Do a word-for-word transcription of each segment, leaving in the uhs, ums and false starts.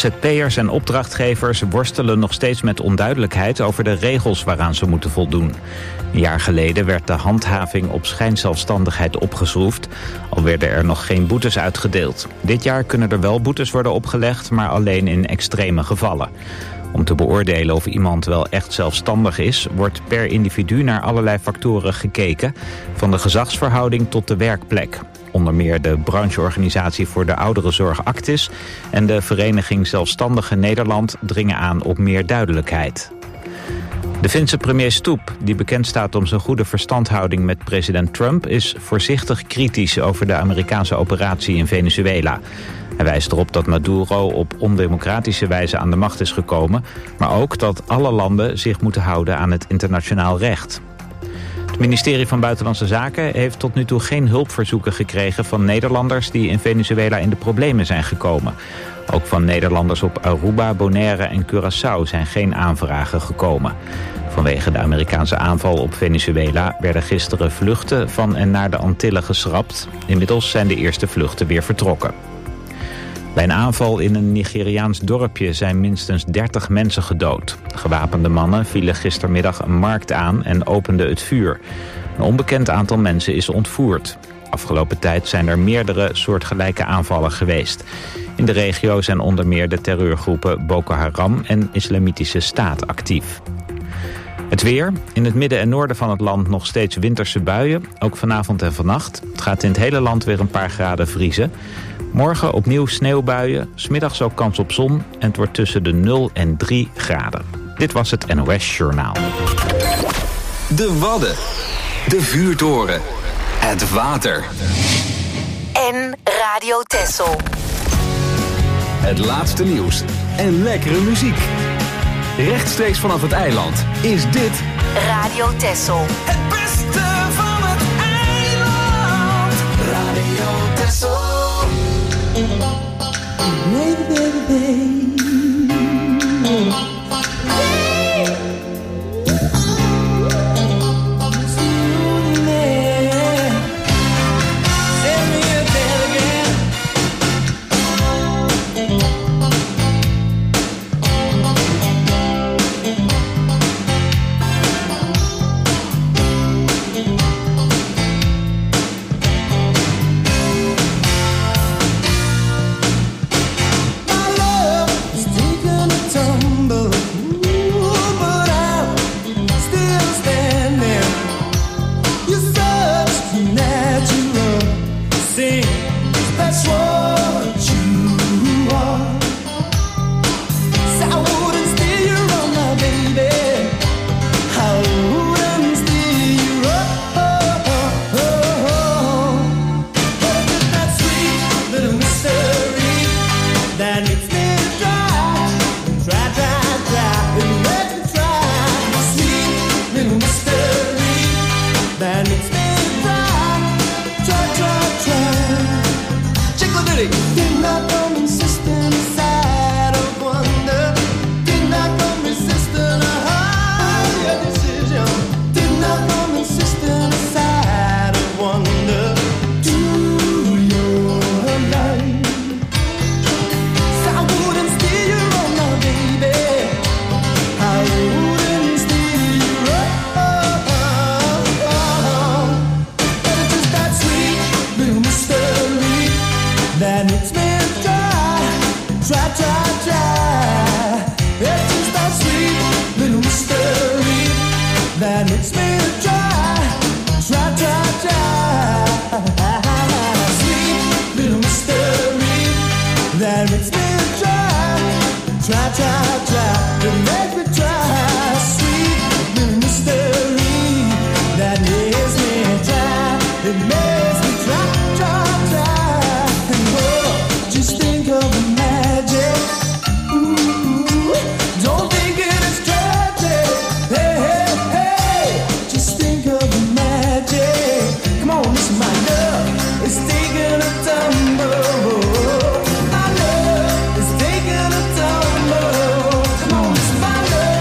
Z P'ers en opdrachtgevers worstelen nog steeds met onduidelijkheid over de regels waaraan ze moeten voldoen. Een jaar geleden werd de handhaving op schijnzelfstandigheid opgeschroefd, al werden er nog geen boetes uitgedeeld. Dit jaar kunnen er wel boetes worden opgelegd, maar alleen in extreme gevallen. Om te beoordelen of iemand wel echt zelfstandig is, wordt per individu naar allerlei factoren gekeken, van de gezagsverhouding tot de werkplek. Onder meer de brancheorganisatie voor de ouderenzorg Actis en de Vereniging Zelfstandige Nederland dringen aan op meer duidelijkheid. De Finse premier Stubb, die bekend staat om zijn goede verstandhouding met president Trump, is voorzichtig kritisch over de Amerikaanse operatie in Venezuela. Hij wijst erop dat Maduro op ondemocratische wijze aan de macht is gekomen, maar ook dat alle landen zich moeten houden aan het internationaal recht. Het ministerie van Buitenlandse Zaken heeft tot nu toe geen hulpverzoeken gekregen van Nederlanders die in Venezuela in de problemen zijn gekomen. Ook van Nederlanders op Aruba, Bonaire en Curaçao zijn geen aanvragen gekomen. Vanwege de Amerikaanse aanval op Venezuela werden gisteren vluchten van en naar de Antillen geschrapt. Inmiddels zijn de eerste vluchten weer vertrokken. Bij een aanval in een Nigeriaans dorpje zijn minstens dertig mensen gedood. Gewapende mannen vielen gistermiddag een markt aan en openden het vuur. Een onbekend aantal mensen is ontvoerd. Afgelopen tijd zijn er meerdere soortgelijke aanvallen geweest. In de regio zijn onder meer de terreurgroepen Boko Haram en Islamitische Staat actief. Het weer. In het midden en noorden van het land nog steeds winterse buien. Ook vanavond en vannacht. Het gaat in het hele land weer een paar graden vriezen. Morgen opnieuw sneeuwbuien, 's middags ook kans op zon en het wordt tussen de nul en drie graden. Dit was het N O S Journaal. De Wadden, de vuurtoren, het water. En Radio Texel. Het laatste nieuws en lekkere muziek. Rechtstreeks vanaf het eiland is dit Radio Texel. Het beste van het eiland. Radio Texel. Baby, baby, baby. My love is taking a tumble. Come on, it's my love.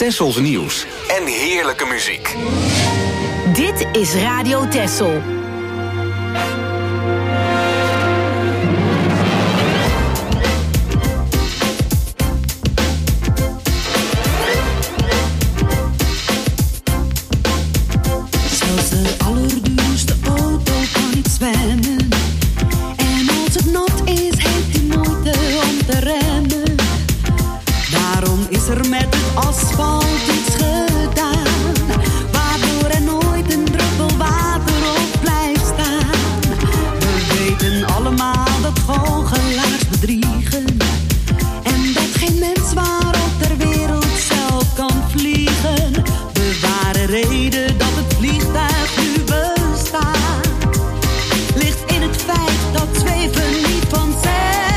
Tessels nieuws en heerlijke muziek. Dit is Radio Tessel. Zelfs de allerduurste auto kan niet zwemmen. En als het nat is, heeft hij moeite om te remmen. Daarom is er met het asfalt iets gedaan, waardoor er nooit een druppel water op blijft staan. We weten allemaal dat goochelaars bedriegen en dat geen mens waarop ter wereld zelf kan vliegen. De ware reden dat het vliegtuig nu bestaat ligt in het feit dat zweven niet vanzelf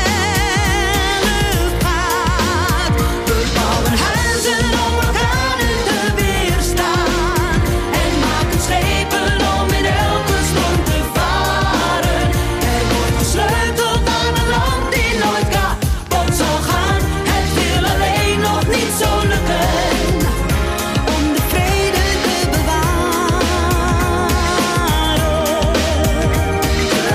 gaat. We bouwen huizen om orkanen te weerstaan en maken schepen om in elke storm te varen. Er wordt gesleuteld aan een land die nooit kapot zal gaan. Het wil alleen nog niet zo lukken om de vrede te bewaren. Te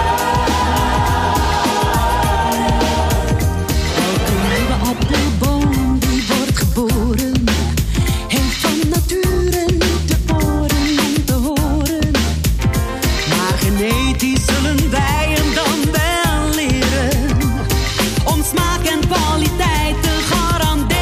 Elke nieuwe appelboom die wordt geboren heeft van nature niet de oren om te horen. Maar genetisch zullen wij hem dan wel leren om smaak en kwaliteit te garanderen.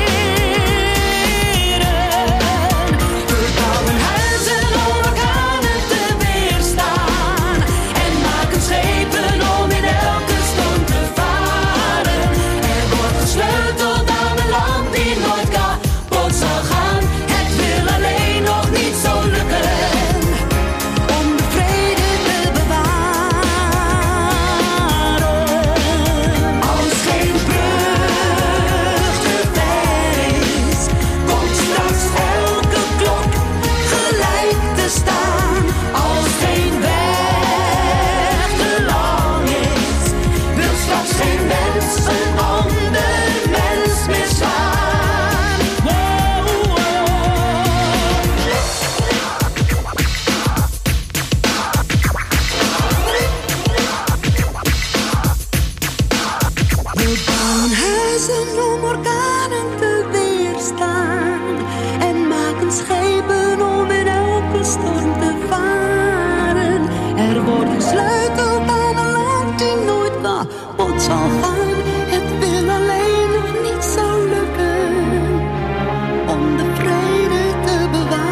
We bouwen huizen om orkanen te weerstaan en maken schepen om in elke storm te varen. Er wordt gesleuteld aan een land die nooit kapot zal gaan. Het wil alleen nog niet zo lukken om de vrede te bewaren. Als geen brug te ver is, komt straks elke klok gelijk te staan. Als geen weg te lang is, wil straks geen mens een ander mens meer slaan. Wow, We bouwen huizen om orkanen te weerstaan en maken schepen om in elke storm te varen. Er wordt gesleuteld aan een land die nooit kapot zal gaan. Het wil alleen nog niet zo lukken om de vrede te bewaren.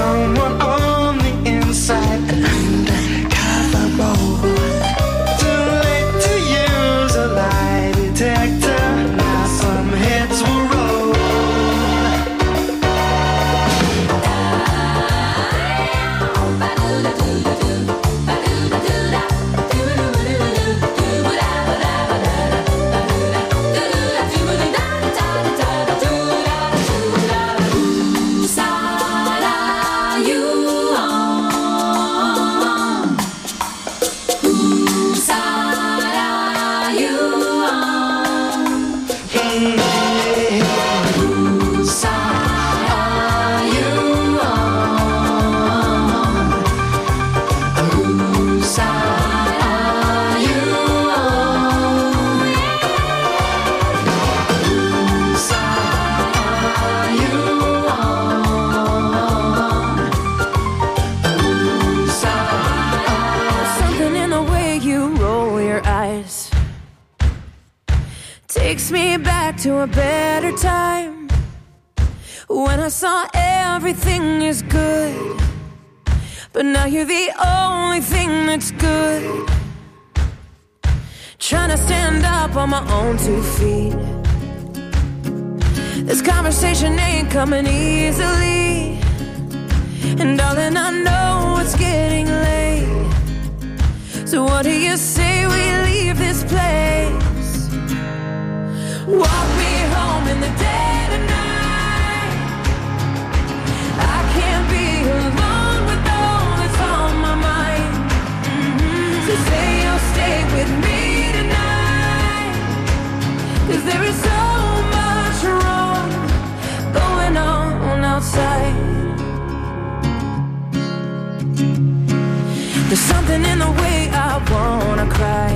someone on the inside and undercover. Too late to use a lie detector. Now some heads will roll. To a better time when I saw everything is good, but now you're the only thing that's good. Trying to stand up on my own two feet. This conversation ain't coming easily, and darling, I know it's getting late. So what do you say we leave this place? Walk me home in the dead of night. I can't be alone with all that's on my mind. Mm-hmm. So say you'll stay with me tonight, 'cause there is so much wrong going on outside. There's something in the way I wanna cry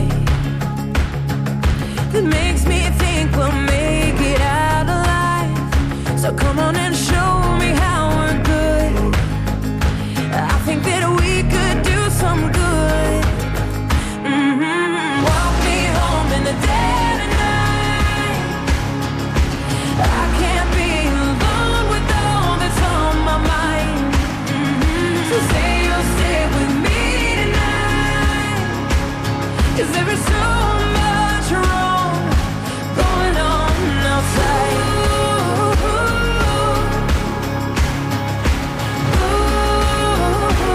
that makes me think we'll make it out alive. So come on and show me how we're good. I think that we could do some good. Mm-hmm. Walk me home in the dead of night. I can't be alone with all that's on my mind. Mm-hmm. So say you'll stay with me tonight, 'cause there is so much wrong going on outside. Ooh, ooh, ooh,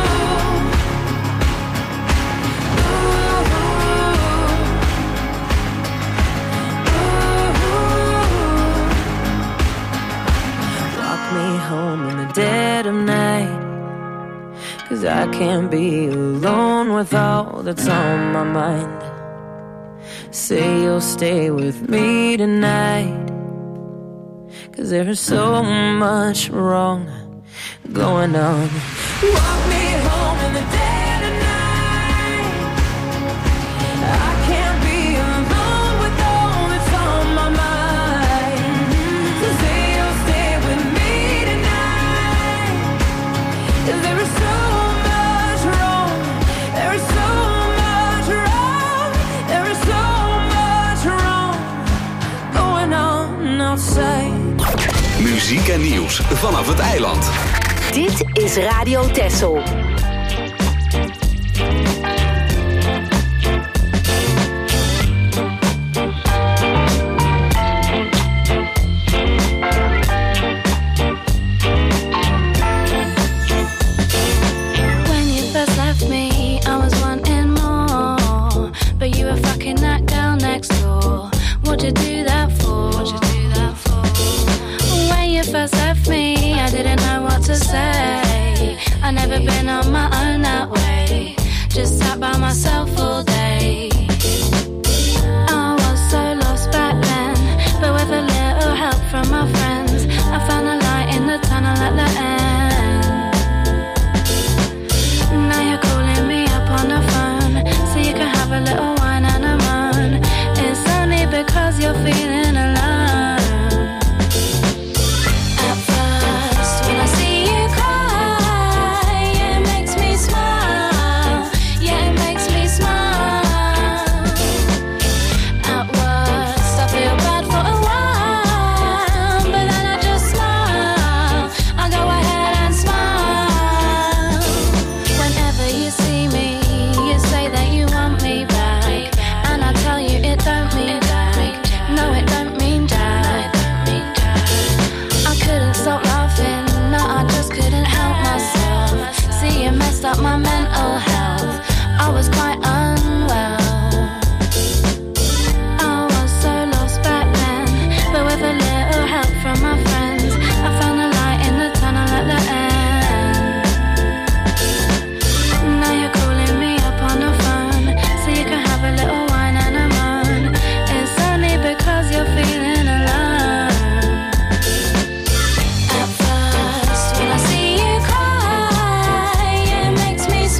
ooh. Walk me home in the dead of night, 'cause I can't be alone with all that's on my mind. Say you'll stay with me tonight, 'cause there is so much wrong going on. Walk me home in the dead of night. I can't be alone with all that's on my mind. So say you'll stay with me tonight, 'cause there is so much wrong. There is so much wrong. There is so muziek en nieuws vanaf het eiland. Dit is Radio Texel. When you first left me, I was wanting more, but you were fucking that girl next door. What'd you do that for? What'd you do that for? When you first left me, I didn't know what to say. I never been on my own that way. Just sat by myself all day. I was so lost back then, but with a little help from my friends, I found a light in the tunnel at the end. Now you're calling me up on the phone, so you can have a little wine and a moan. It's only because you're feeling alone. At first, when I see you cry, yeah, it makes me smile. Yeah, it makes me smile. my mental health. I was quite unwell. I was so lost back then, but with a little help from my friends, I found a light in the tunnel at the end. Now you're calling me up on the phone, so you can have a little wine and a moan. It's only because you're feeling alone. At first, when I see you cry, it makes me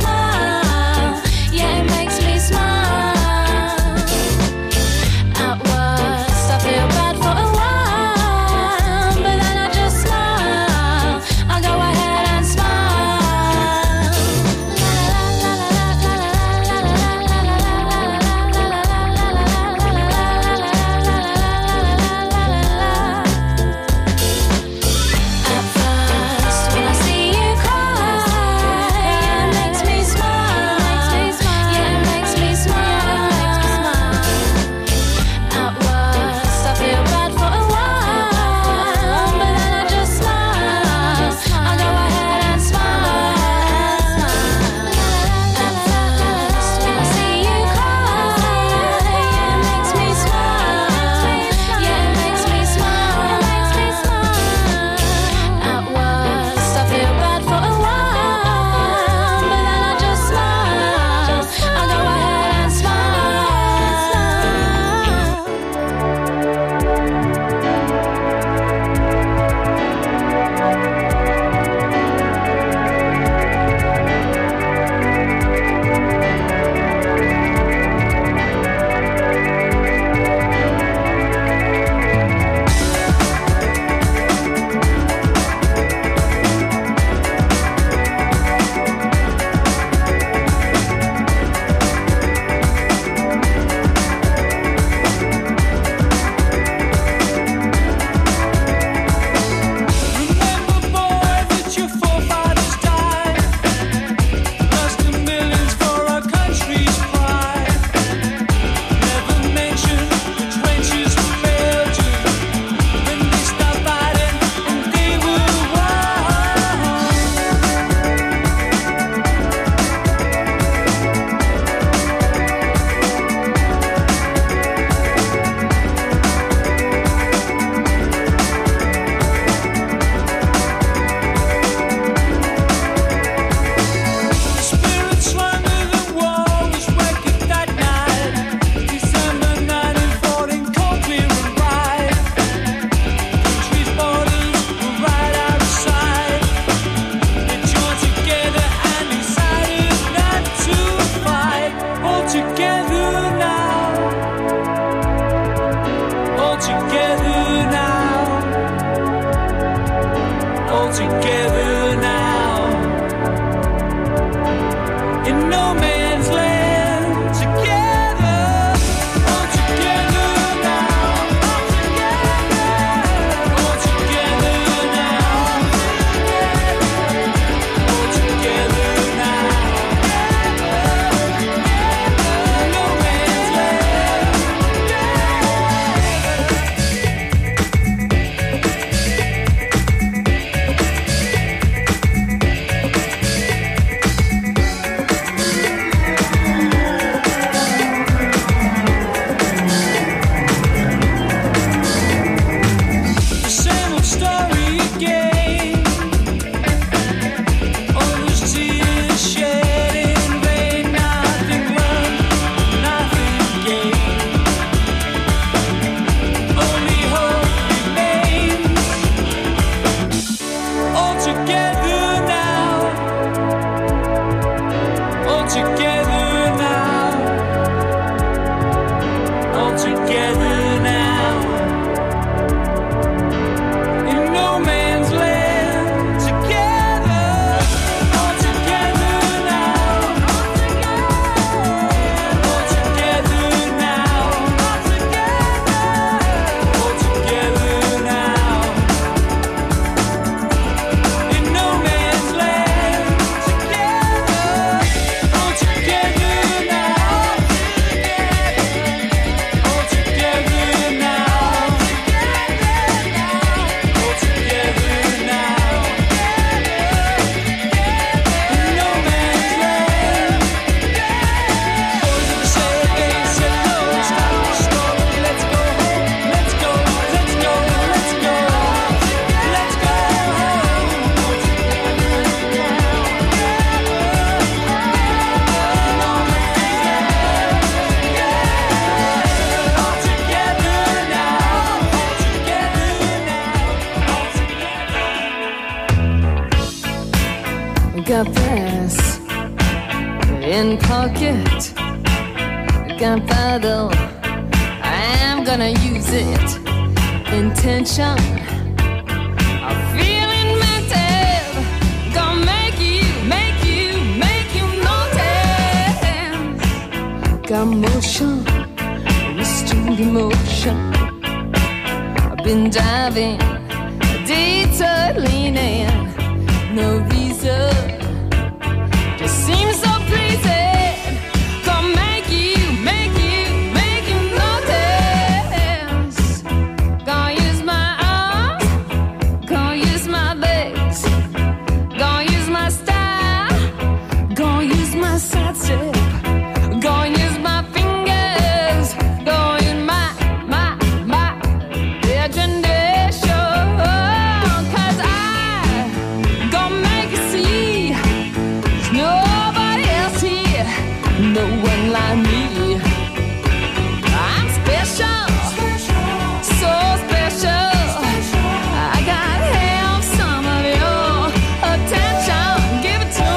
Got in pocket, gunpowder, I'm gonna use it. Intention, I'm feeling mental, gonna make you, make you, make you notice. Got motion, restrained emotion. I've been diving, detour leaning, no reason. Just seems so pleasing. Gonna make you, make you, make you notice. Gonna use my arms, gonna use my legs, gonna use my style, gonna use my side step, gonna use my fingers, gonna use my, my, my imagination. Cause I gonna make you see. Nobody else here, no one like me. I'm special, so special. I gotta have some of your attention. Give it to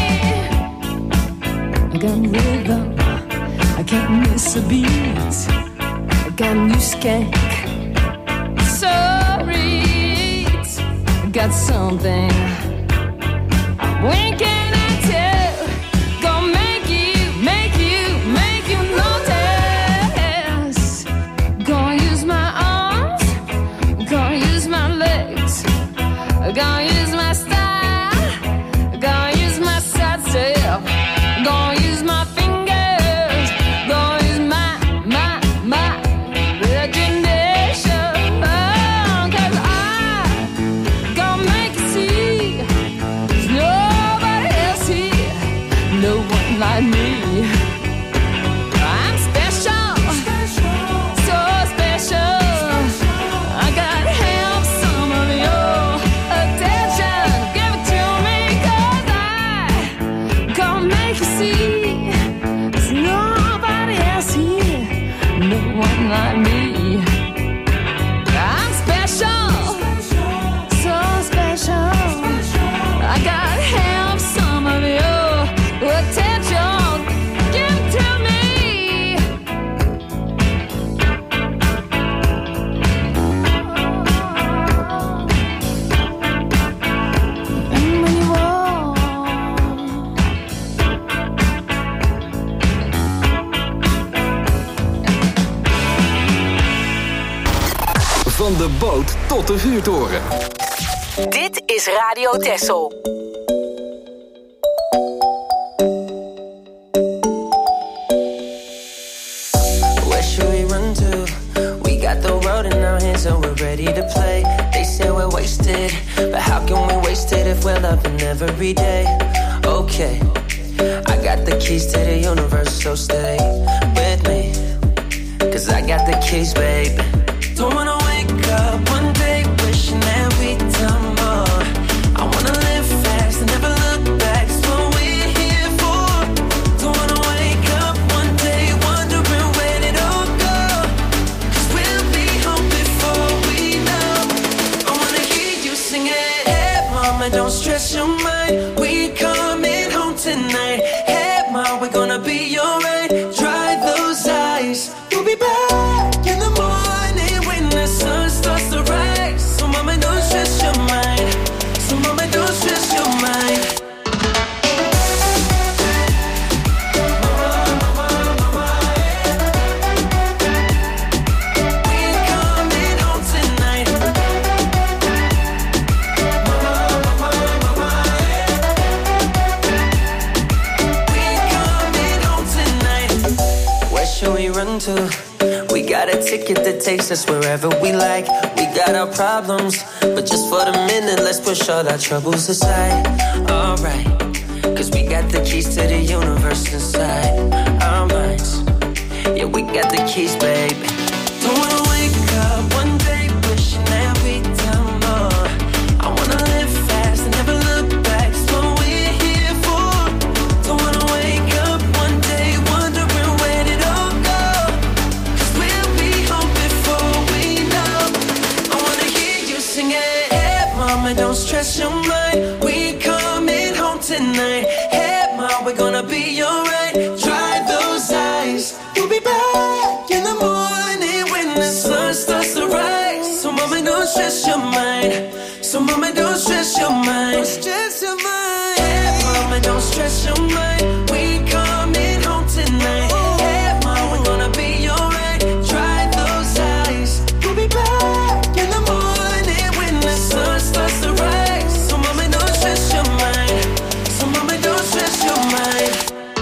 me. I got rhythm, I can't miss a beat. I got a new skank, sorry. I got something I'm winking. Gonna use my style, gonna use my side step, gonna use my fingers, gonna use my, my, my imagination. Cause I gonna make you see, there's nobody else here, no one like me. I'm special, so special. I gotta have some of your attention, give it to me, cause I gonna make you see there's nobody else here, no one like me. I'm special, so special. I gotta have some of your attention, give it to me. Van de boot tot de vuurtoren. Dit is Radio Texel. Where should we run to? We got the road in our hands and we're ready to play. They say we're wasted, but how can we waste it if we're loving every day? Okay, I got the keys to the universe, so stay with me, cause I got the keys, baby. Don't wanna wake up one day wishing that we'd done more. I wanna live fast and never look back. It's what we're here for. Don't wanna wake up one day wondering where it all go. Cause we'll be home before we know. I wanna hear you sing it. Hey mama, don't stress your mind, we coming home tonight. Hey mama, we're gonna be alright. Dry those eyes, we'll be back in the morning when the sun starts to rise. So mama, don't stress your mind. So mama, don't stress your mind. We're coming home tonight. We're coming home tonight. Where should we run to? We got a ticket that takes us wherever we like. We got our problems, but just for the minute, let's push all our troubles aside. Alright, cause we got the keys to the universe inside our minds. Yeah, we got the keys, baby. Don't wanna wake up one day wishing that we'd done more. I wanna live fast and never look back. It's what we're here for. Don't wanna wake up one day wondering where it all go. Cause we'll be home before we know. I wanna hear you sing it. Hey mama, don't stress your mind, we coming home don't stress your mind. We coming home tonight. Hey, mom, we're gonna be alright. Dry those eyes. We'll be back in the morning when the sun starts to rise. So mama, don't stress your mind. So mama, don't stress your mind.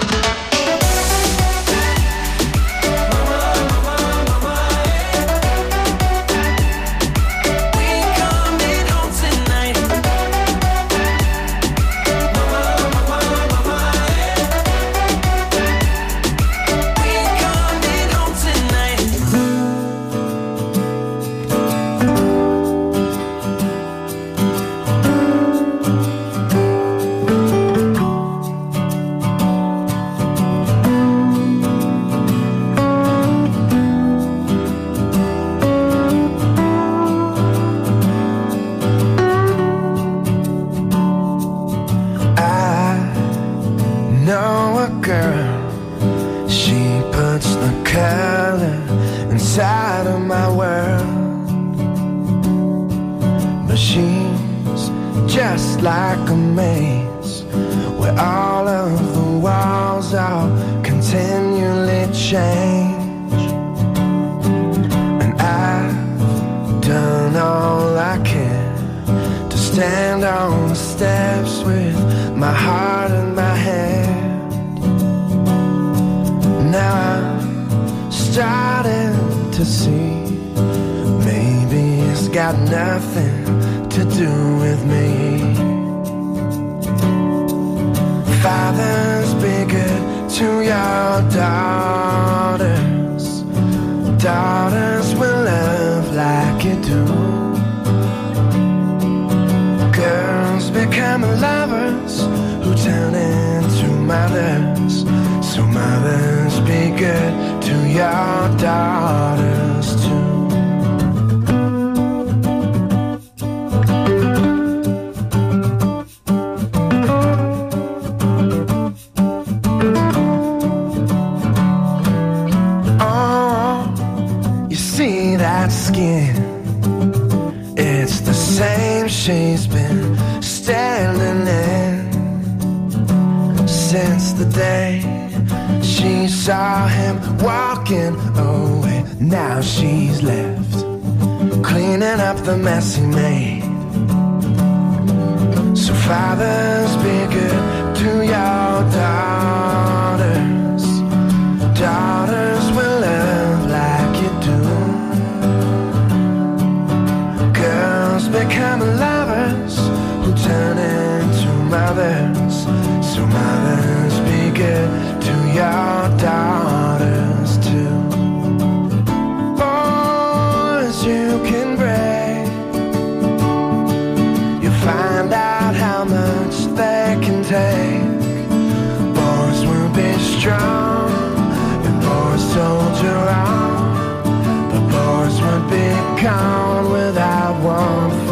Like a maze where all of the walls are continually change. And I've done all I can to stand on the steps with my heart in my hand. Now I'm starting to see maybe it's got nothing to do with me. Fathers, be good to your daughters. Daughters will love like you do. Girls become lovers who turn into mothers. So mothers, be good to your daughters too. Skin, it's the same she's been standing in since the day she saw him walking away. Now she's left cleaning up the mess he made. So fathers, be good to your daughters. Daughters will love like you do. Become lovers who turn into mothers. So mothers, be good to your daughters too. Boys, you can break. You find out how much they can take. Boys will be strong and boys soldier on. But boys would be gone without one.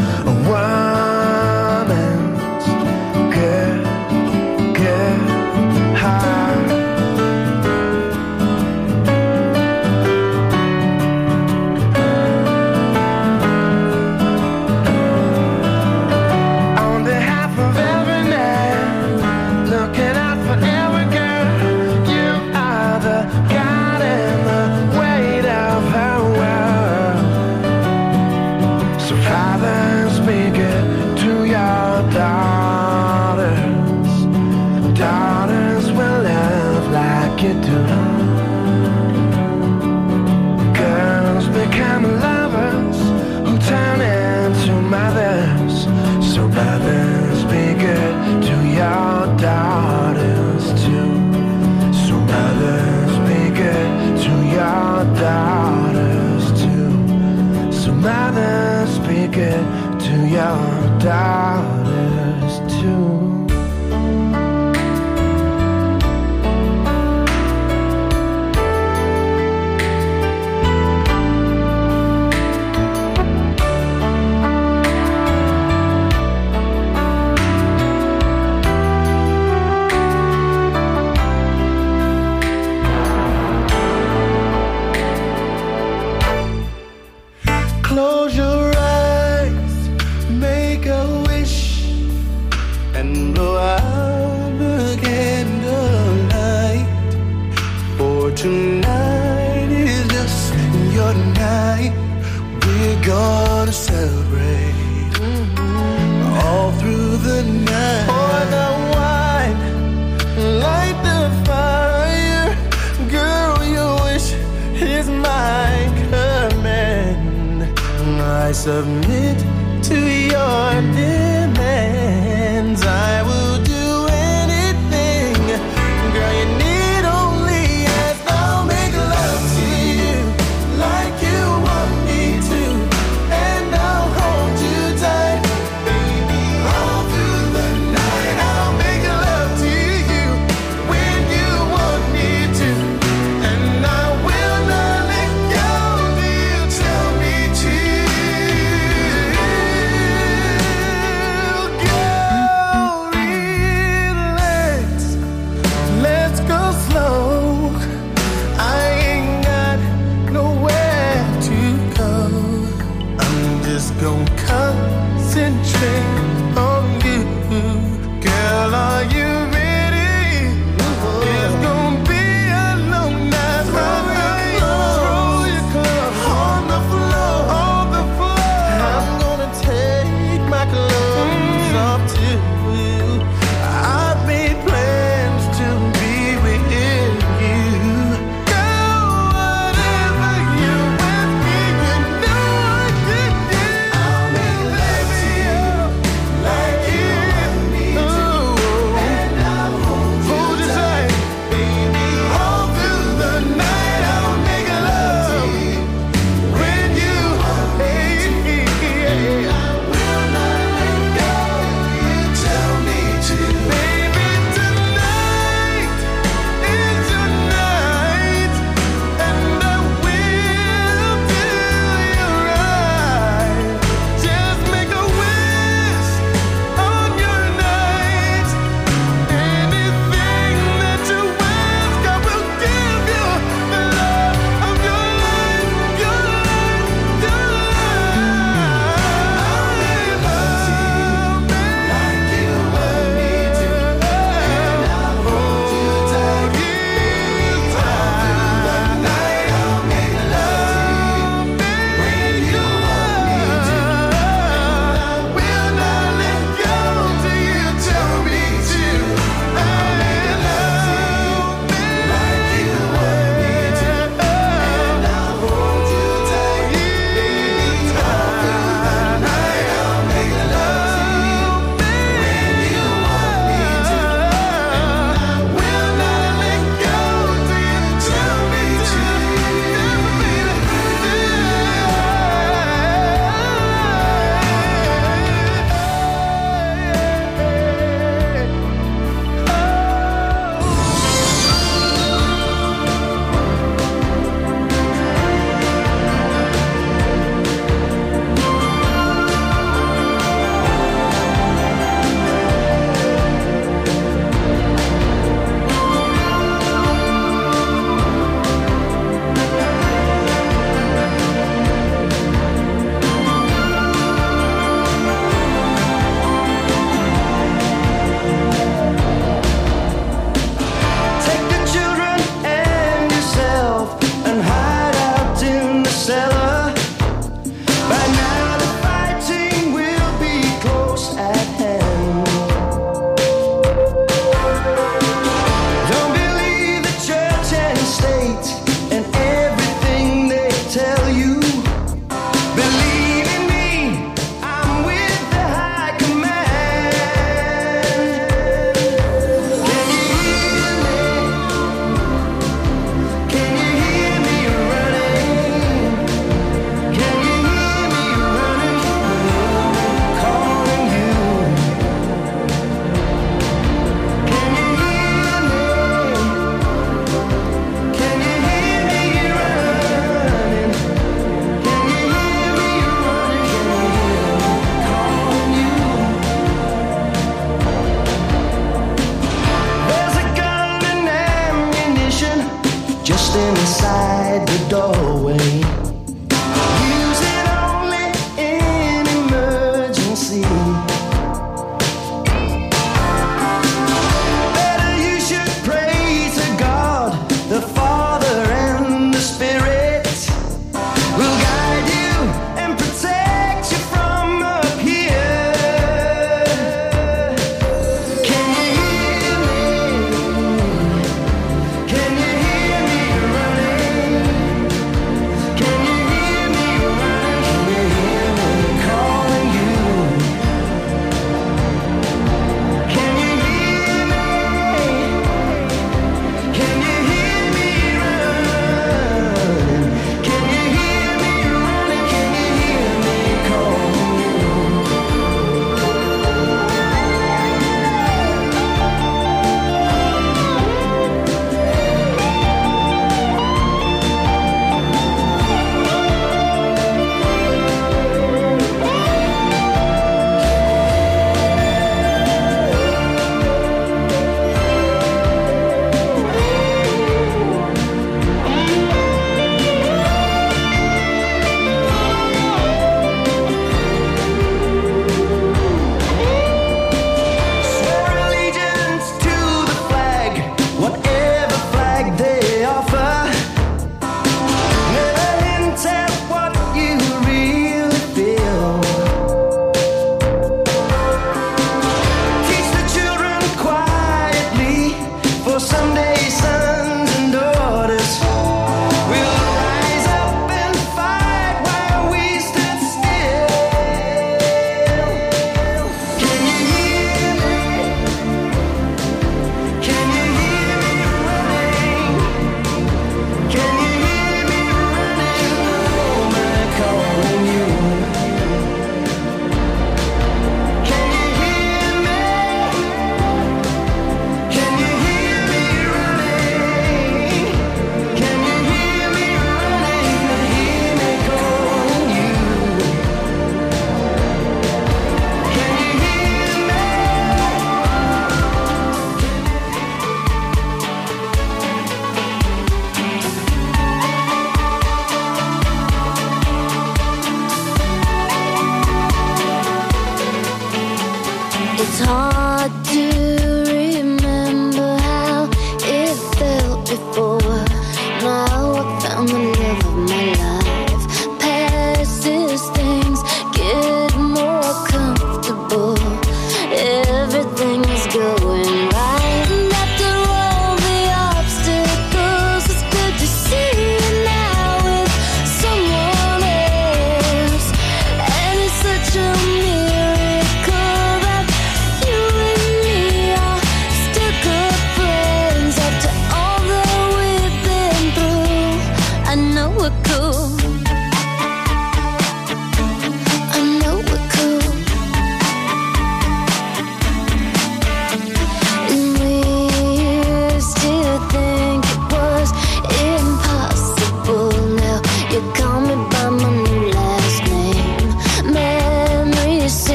To your daughters too. Tonight is just your night. We're gonna celebrate mm-hmm. all through the night. Pour the wine, light the fire. Girl, your wish is my command. I submit to your demands. I will do anything. Girl, you need only ask. I'll make love to you like you want me to, and I'll hold you tight, baby, all through the night. I'll make love to you when you want me to, and I will not let go till you tell me to. Girl, relax, let's go slow. I ain't got nowhere to go. I'm just gonna concentrate on you. Girl, are you ready? It's gonna be a long night. Roll your clothes on the floor, on the floor. I'm gonna take my clothes off too. I've made plans to be with you. Girl, whatever you ask me, you know I can do. I'll make love to you like you want me to, and I'll hold you tight, baby, all through the night. I'll make love to you when you want me to, and I will not let go. You tell me to, baby. Tonight is your night, and I will do you right. Just make a wish on your night. Anything that you ask, I will give you the love of your life, your life, your life. I'll make love to you like you want me to, and I'll hold you tight, all through the night. I'll make love to you when you want me to, and I will not let go till you tell me to. I'll make love like you want me to, and I'll hold you tight, baby, all through the night. I'll make love to you when you want me to, and I will not let go till you tell me to. Take the children and yourself and hide out in the cellar. By now the fighting will be close at hand. Don't believe the church and state and everything they tell you. Believe in me, I'm with the high command. Can you hear me? Can you hear me running? Can you hear me running? Calling you. Can you hear me? Can you hear me running? Can you hear me running? Calling you. There's a gun and ammunition just inside the doorway. Use it only in emergency. Better you should pray to God, the Father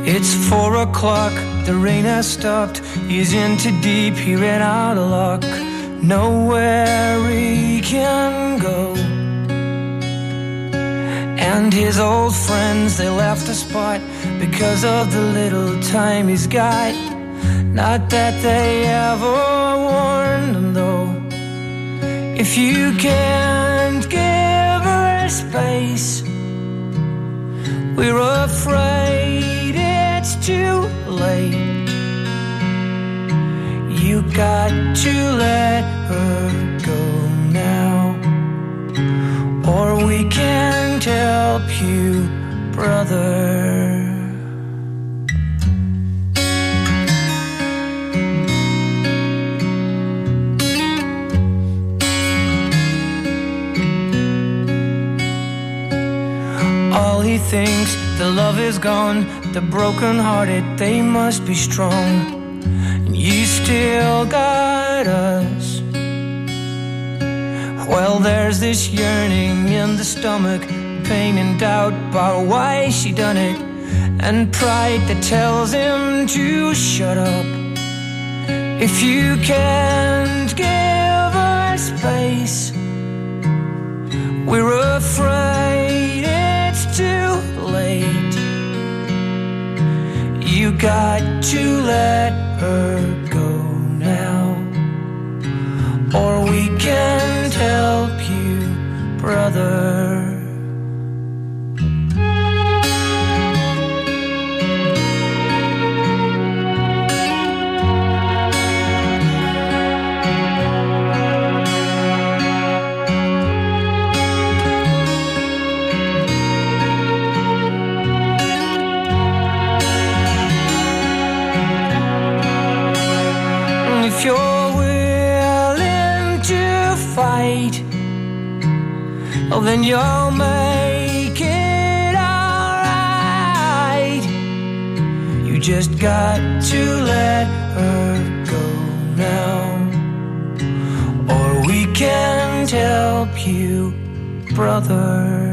It's four o'clock, the rain has stopped. He's in too deep, he ran out of luck. Nowhere he can go. And his old friends, they left the spot because of the little time he's got. Not that they ever warned him though. If you can't give her space, we're afraid it's too late. You got to let her go now, or we can't help you, brother. All he thinks, the love is gone. The broken-hearted, they must be strong. And you still got us. Well, there's this yearning in the stomach, pain and doubt about why she done it, and pride that tells him to shut up. If you can't give her space, we're afraid it's too late. You got to let her go now, or we can't help you, brother. If you're willing to fight, well then you'll make it alright. You just got to let her go now, or we can't help you, brother.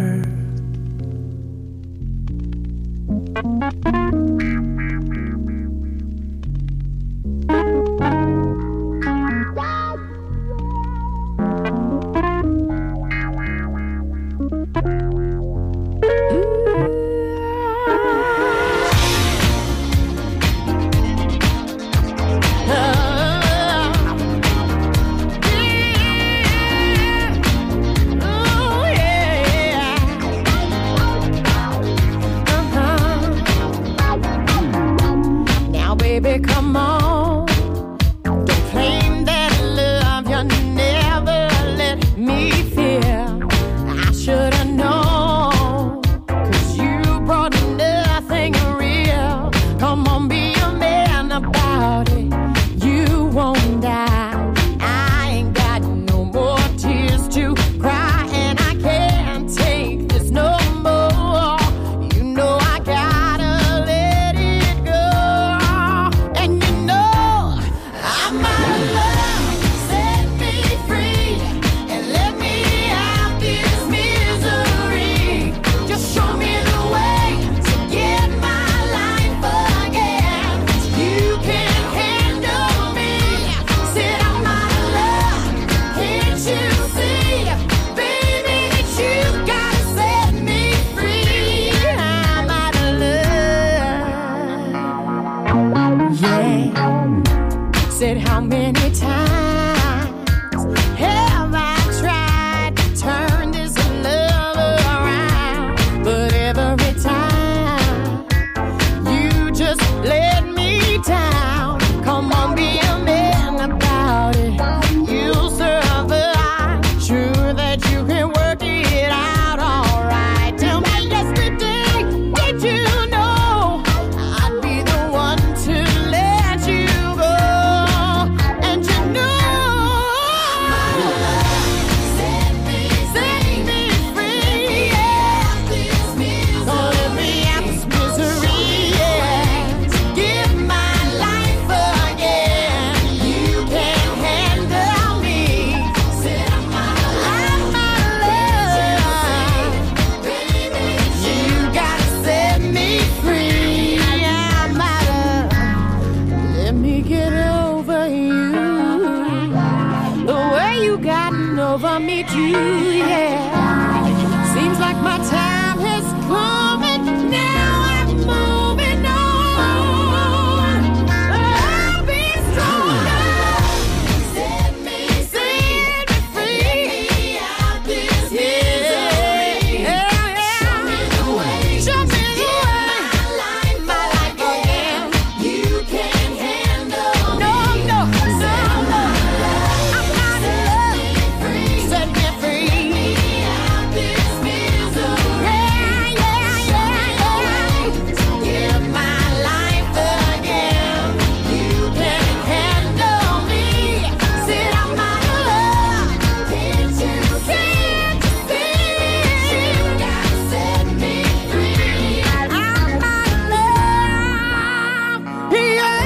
need you, yeah. Seems like my time has come and now I'm moving on. I'll be stronger. Set me, set me free out this misery. Yeah, yeah. Show me the way. Show me the way. My life, my life again. You can't handle no, me. No, no, no, no. I'm not in love. Set me free. Out this misery. Yeah, yeah, yeah, yeah. Give my life again. You can't handle me. Sit on my love. Can't you see? You gotta set me free. I'm my love. Yeah.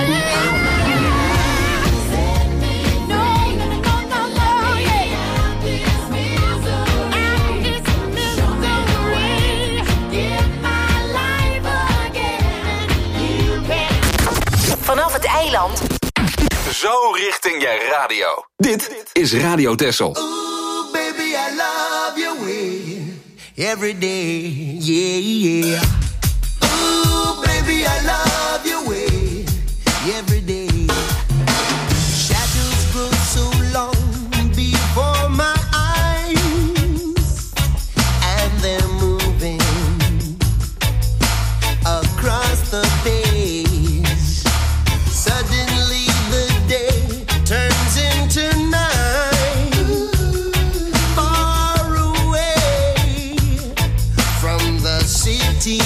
Set me no, no, no, no, no, yeah. Out this misery. Out this misery. Give my life again. You can't. Vanaf het eiland. Zo richting je radio. Dit is Radio Texel. Ooh, baby, I love your way every day, yeah, yeah. Ooh, baby, I love your way every day. Shadows grow so long before my eyes, and they're moving across the page. Suddenly the day turns into night, far away from the city.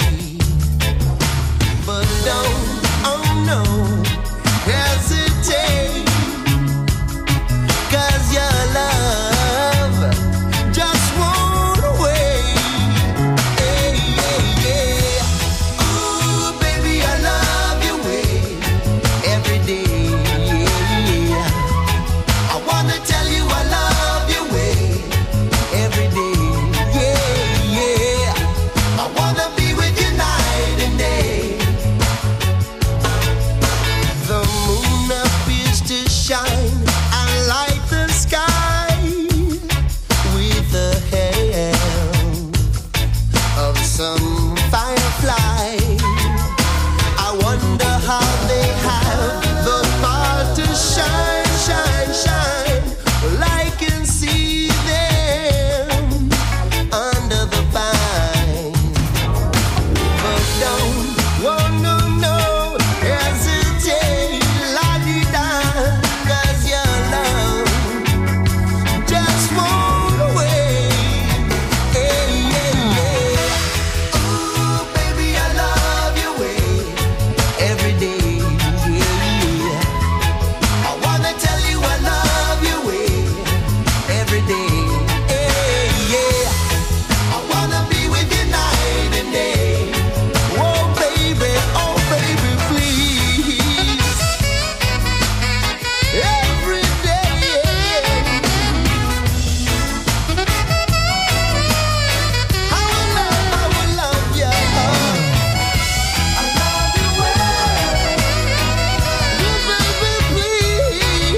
But don't, oh no, hesitate, 'cause your love just won't wait. Hey, yeah, yeah. Ooh, baby, I love your way every day, yeah. I wanna tell you I love your way every day, yeah, yeah. I wanna be with you night and day. The moon appears to shine and light the sky with the help of some firefly. I wonder how they have the power to shine, shine, shine. Well, I can see them under the pine. But don't, oh no, no, hesitate, la-di-da, 'cause your love just won't wait. Hey, yeah, yeah. Ooh, baby, I love your way every day, yeah. I wanna tell you I love your way every day, hey, yeah. I wanna be with you night and day. Oh, baby, oh, baby, please. Every day. I will love, I will love you. I love you well. Oh, baby, please.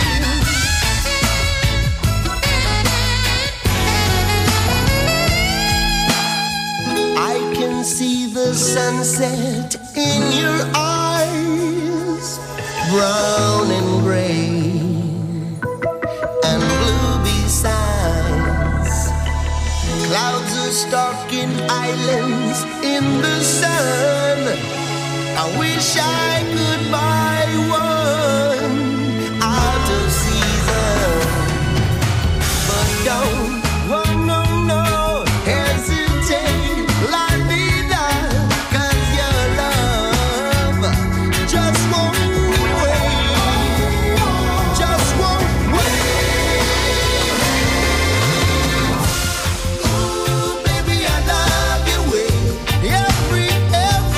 I can see the sunset in your eyes, brown and gray and blue besides. Clouds are stalking islands in the sun. I wish I could buy one out of season. But don't, oh no, no, hesitate, let me down, 'cause your love just won't wait, just won't wait. Ooh, baby, I love your way every, every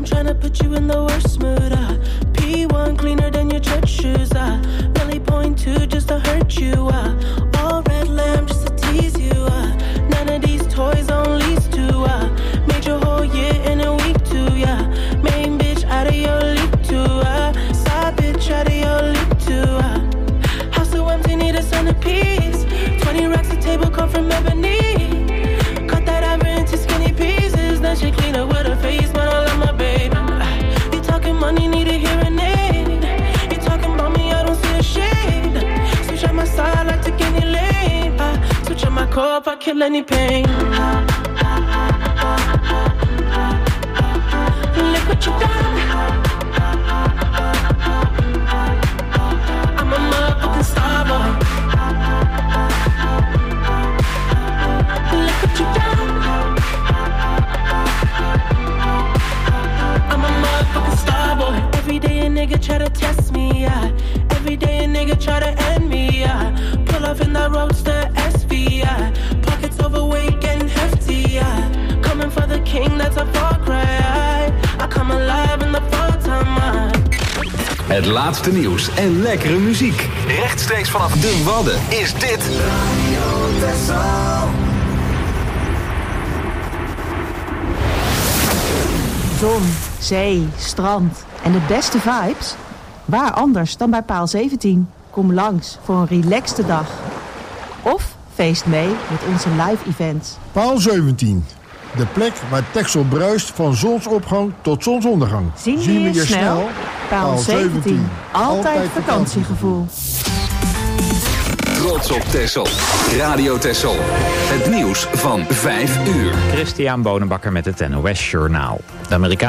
I'm trying to put you in the worst mood. Uh. P one cleaner than your church shoes. Uh. Belly point two just to hurt you. Uh. All red lamb just to tease you. Uh. None of these toys on lease to. Uh. Made your whole year in a week too. Yeah. Main bitch out of your league too. Uh. Side bitch out of your league too. Uh. House so empty, need a centerpiece. Twenty racks a table come from ebony. Cut that ever into skinny pieces. Then she clean up with her face, but I love my baby. You talking money, need a hearing aid. You talking about me, I don't see a shade. Switch on my side, I take any lane. I switch on my core if I kill any pain. Look what you done. I'm a motherfucking star boy. Look what you done. I'm a motherfucking star boy. Every day a nigga try to test me, yeah. Every day a nigga try to end me, yeah. Pull off in that roadster S V, yeah. Pockets overweight, getting hefty, yeah. Coming for the king, that's a far cry. I come alive in the fall time. Het laatste nieuws en lekkere muziek. Rechtstreeks vanaf de Wadden is dit Radio Texel. Zon, zee, strand en de beste vibes? Waar anders dan bij Paal zeventien? Kom langs voor een relaxte dag. Of feest mee met onze live events. Paal zeventien. De plek waar Texel bruist van zonsopgang tot zonsondergang. Zien we je, je snel? snel? Paal zeventien. Altijd, Altijd vakantiegevoel. Trots op Texel. Radio Texel. Het nieuws van vijf uur. Christian Bonenbakker met het N O S Journaal. De Amerikaanse